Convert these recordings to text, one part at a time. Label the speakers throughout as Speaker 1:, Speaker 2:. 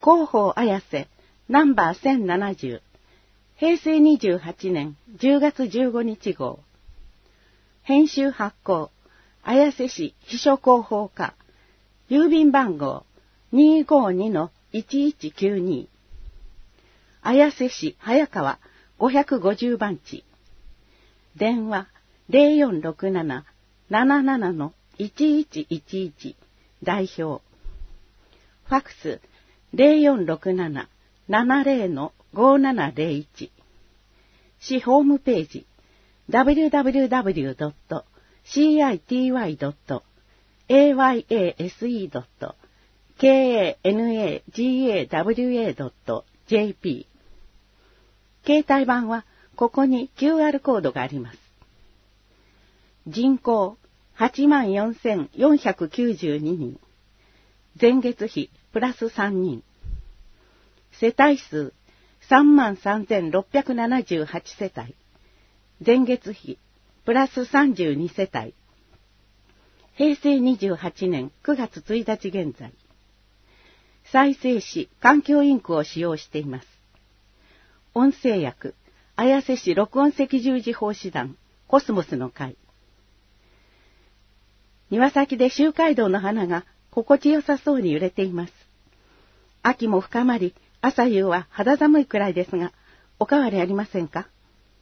Speaker 1: 広報綾瀬ナンバー1070平成28年10月15日号編集発行綾瀬市秘書広報課郵便番号 252-1192 綾瀬市早川550番地電話 0467-77-1111 代表ファクス 0467-70-5701 市ホームページ www.cityway.ayase.kanagawa.jp 携帯版はここに QR コードがあります。人口 84,492 人。前月比プラス3人。世帯数 33,678 世帯。前月比プラス32世帯。平成28年9月1日現在。再生紙環境インクを使用しています。音声訳綾瀬市録音赤十字奉仕団コスモスの会。庭先で周街道の花が心地よさそうに揺れています。秋も深まり、朝夕は肌寒いくらいですが、おかわりありませんか？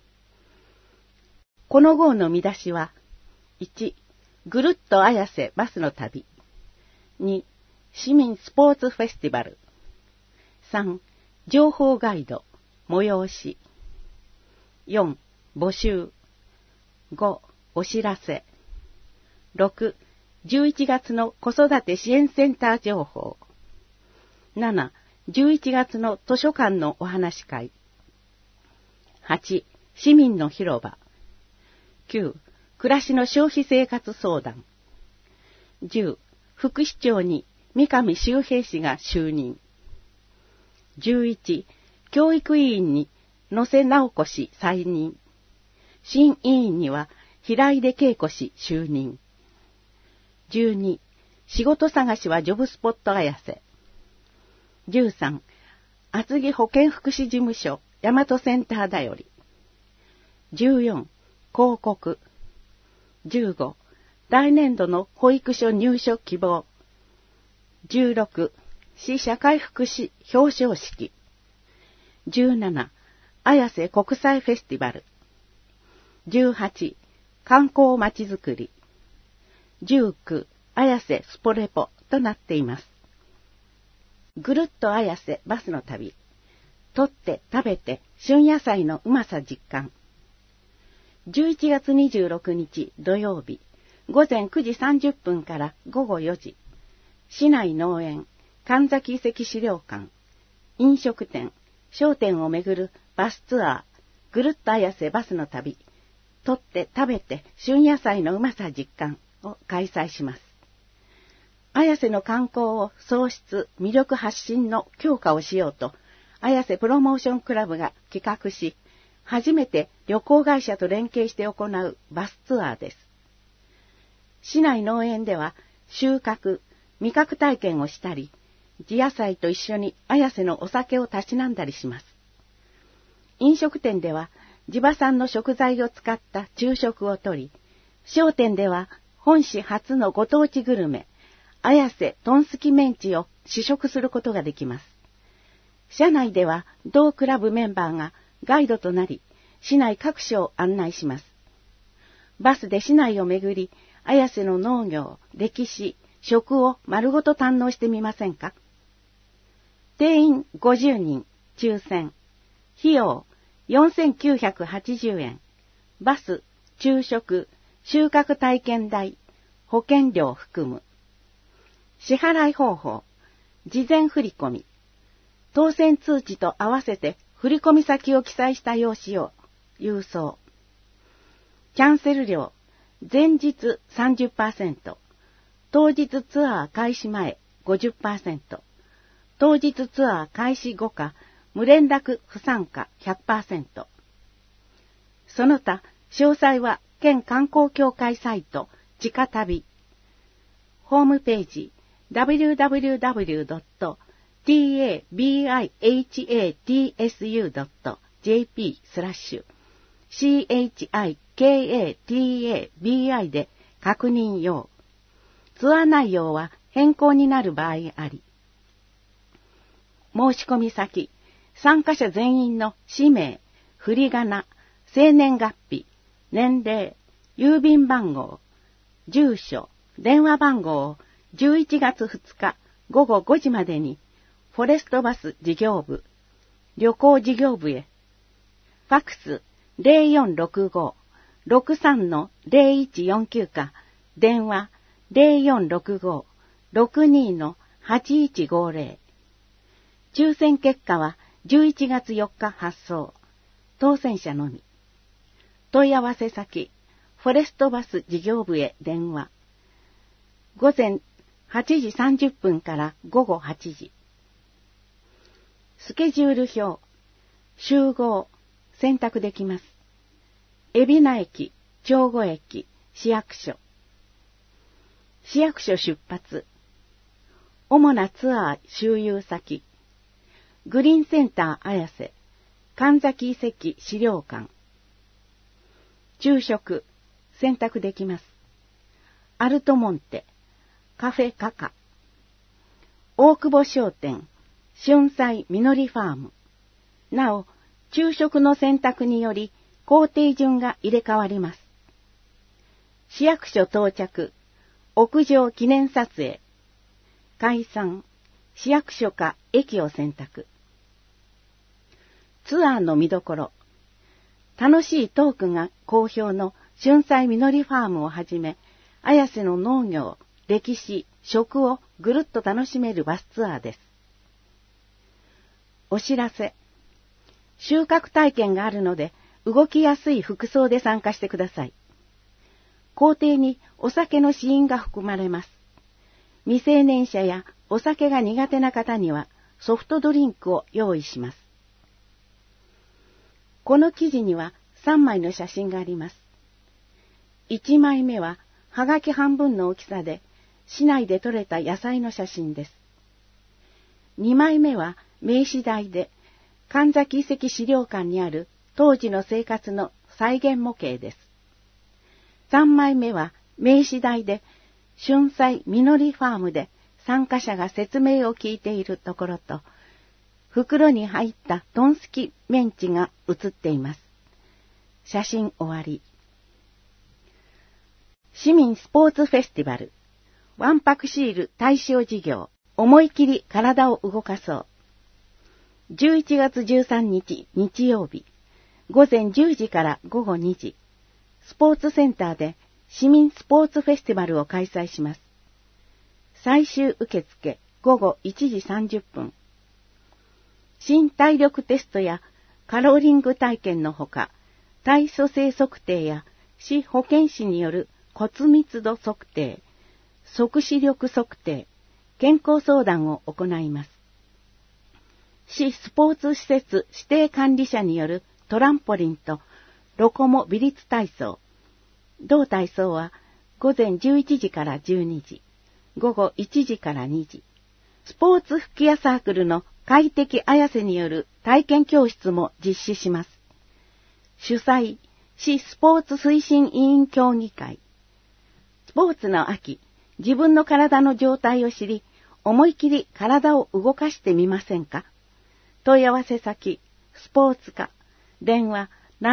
Speaker 1: この号の見出しは、1、ぐるっと綾瀬バスの旅。2、市民スポーツフェスティバル。3、情報ガイド、催し。4、募集。5、お知らせ。6、11月の子育て支援センター情報。7、11月の図書館のお話会。8、市民の広場。9、暮らしの消費生活相談。10、副市長に三上周平氏が就任。11、教育委員に野瀬直子氏再任。新委員には平出恵子氏就任。12、仕事探しはジョブスポット綾瀬。13、厚木保健福祉事務所大和センターだより。14、広告。15、来年度の保育所入所希望。16、市社会福祉表彰式。17、綾瀬国際フェスティバル。18、観光まちづくり。19、綾瀬スポレポとなっています。ぐるっと綾瀬バスの旅。取って食べて旬野菜のうまさ実感。11月26日土曜日、午前9時30分から午後4時。市内農園、神崎遺跡資料館、飲食店、商店をめぐるバスツアー、ぐるっと綾瀬バスの旅。取って食べて旬野菜のうまさ実感を開催します。綾瀬の観光を創出、魅力発信の強化をしようと、綾瀬プロモーションクラブが企画し、初めて旅行会社と連携して行うバスツアーです。市内農園では収穫、味覚体験をしたり、地野菜と一緒に綾瀬のお酒をたしなんだりします。飲食店では地場産の食材を使った昼食をとり、商店では本市初のご当地グルメ、綾瀬トンスキメンチを試食することができます。社内では同クラブメンバーがガイドとなり、市内各所を案内します。バスで市内を巡り、綾瀬の農業、歴史、食を丸ごと堪能してみませんか？定員50人、抽選。費用4,980円。バス、昼食、収穫体験代、保険料含む。支払い方法、事前振込。当選通知と合わせて振込先を記載した用紙を郵送。キャンセル料、前日 30%、当日ツアー開始前 50%、当日ツアー開始後か無連絡不参加 100%。その他、詳細は県観光協会サイト、地下旅。ホームページ、www. tabihatu.jp/chikatabi で確認用。ツアー内容は変更になる場合あり。申し込み先、参加者全員の氏名、振り仮名、生年月日、年齢、郵便番号、住所、電話番号を11月2日午後5時までに、フォレストバス事業部、旅行事業部へ。ファックス 0465-63-0149 か、電話 0465-62-8150。抽選結果は11月4日発送。当選者のみ。問い合わせ先、フォレストバス事業部へ電話。午前8時30分から午後8時。スケジュール表、集合、選択できます。海老名駅、長後駅、市役所。市役所出発。主なツアー周遊先。グリーンセンター綾瀬、神崎遺跡資料館。昼食、選択できます。アルトモンテ、カフェカカ。大久保商店、春菜みのりファーム。なお、昼食の選択により工程順が入れ替わります。市役所到着、屋上記念撮影。解散、市役所か駅を選択。ツアーの見どころ。楽しいトークが好評の春菜みのりファームをはじめ、綾瀬の農業、歴史、食をぐるっと楽しめるバスツアーです。お知らせ。収穫体験があるので、動きやすい服装で参加してください。工程にお酒の試飲が含まれます。未成年者やお酒が苦手な方にはソフトドリンクを用意します。この記事には3枚の写真があります。1枚目ははがき半分の大きさで市内で採れた野菜の写真です。2枚目は名刺台で神崎遺跡資料館にある当時の生活の再現模型です。3枚目は名刺台で春菜みのりファームで参加者が説明を聞いているところと、袋に入ったトンスキメンチが写っています。写真終わり。市民スポーツフェスティバル、わんぱくシール対象事業、思い切り体を動かそう。11月13日日曜日、午前10時から午後2時、スポーツセンターで市民スポーツフェスティバルを開催します。最終受付午後1時30分。新体力テストやカローリング体験のほか、体組成測定や市保健師による骨密度測定、即視力測定、健康相談を行います。市スポーツ施設指定管理者によるトランポリンとロコモビリツ体操。同体操は午前11時から12時、午後1時から2時。スポーツ吹き矢サークルの快適綾瀬による体験教室も実施します。主催、市スポーツ推進委員協議会。スポーツの秋、自分の体の状態を知り、思い切り体を動かしてみませんか？問い合わせ先、スポーツ課、電話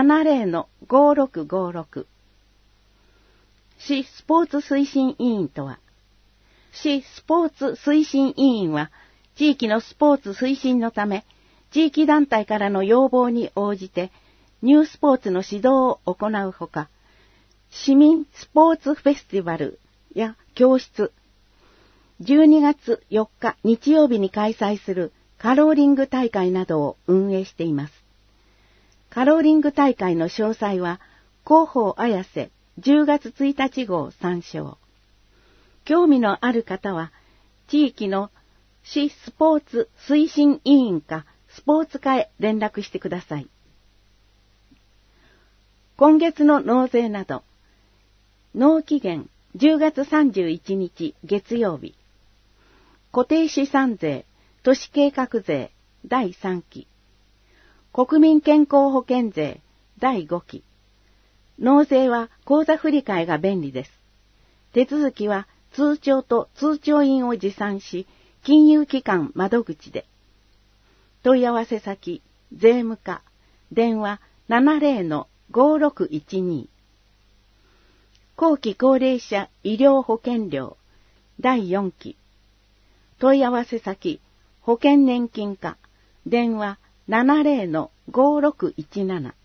Speaker 1: 70-5656。市スポーツ推進委員とは、市スポーツ推進委員は、地域のスポーツ推進のため、地域団体からの要望に応じて、ニュースポーツの指導を行うほか、市民スポーツフェスティバルや教室、12月4日日曜日に開催するカローリング大会などを運営しています。カローリング大会の詳細は、広報綾瀬10月1日号参照。興味のある方は、地域の市スポーツ推進委員かスポーツ課へ連絡してください。今月の納税など、納期限10月31日月曜日、固定資産税都市計画税第3期、国民健康保険税第5期。納税は口座振替が便利です。手続きは通帳と通帳印を持参し、金融機関窓口で。問い合わせ先、税務課、電話 70-5612。後期高齢者医療保険料第4期。問い合わせ先、保険年金課、電話 70-5617。